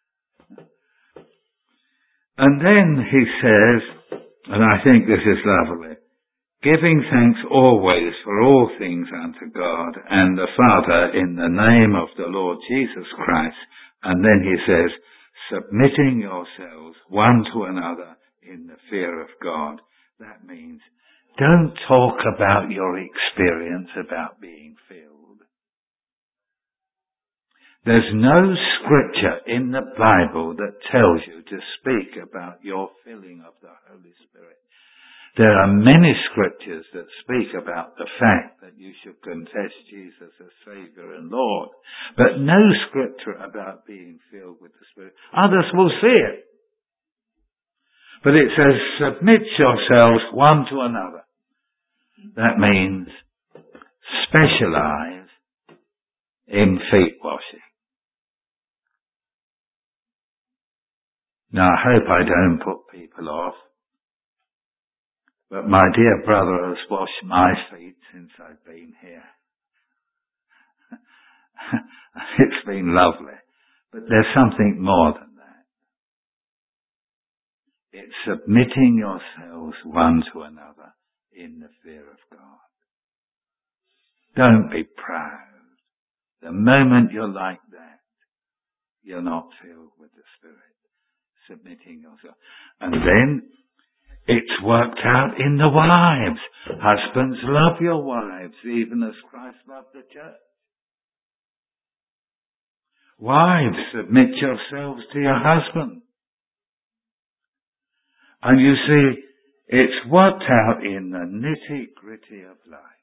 A: And then he says, and I think this is lovely, giving thanks always for all things unto God and the Father in the name of the Lord Jesus Christ. And then he says, submitting yourselves one to another in the fear of God. That means don't talk about your experience about being filled. There's no scripture in the Bible that tells you to speak about your filling of the Holy Spirit. There are many scriptures that speak about the fact that you should confess Jesus as Saviour and Lord, but no scripture about being filled with the Spirit. Others will see it. But it says, submit yourselves one to another. That means specialize in feet washing. Now, I hope I don't put people off, but my dear brother has washed my feet since I've been here. It's been lovely, but there's something more than that. It's submitting yourselves one to another in the fear of God. Don't be proud. The moment you're like that, you're not filled with the Spirit. Submitting yourself. And then it's worked out in the wives. Husbands, love your wives, even as Christ loved the church. Wives, submit yourselves to your husband. And you see, it's worked out in the nitty-gritty of life.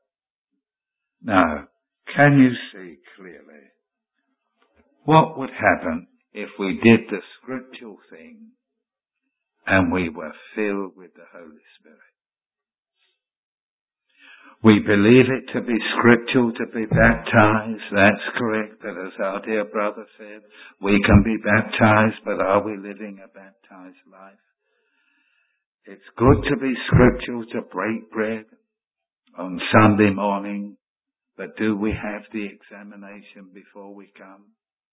A: Now, can you see clearly what would happen if we did the scriptural thing and we were filled with the Holy Spirit? We believe it to be scriptural to be baptized. That's correct. But as our dear brother said, we can be baptized, but are we living a baptized life? It's good to be scriptural to break bread on Sunday morning, but do we have the examination before we come?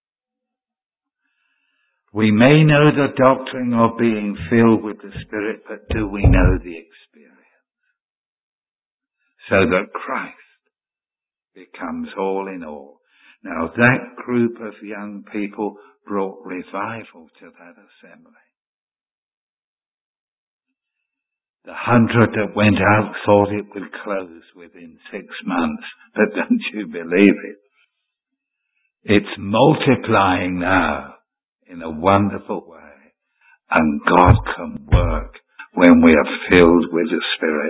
A: We may know the doctrine of being filled with the Spirit, but do we know the experience? So that Christ becomes all in all. Now that group of young people brought revival to that assembly. The 100 that went out thought it would close within 6 months, but don't you believe it? It's multiplying now in a wonderful way, and God can work when we are filled with the Spirit.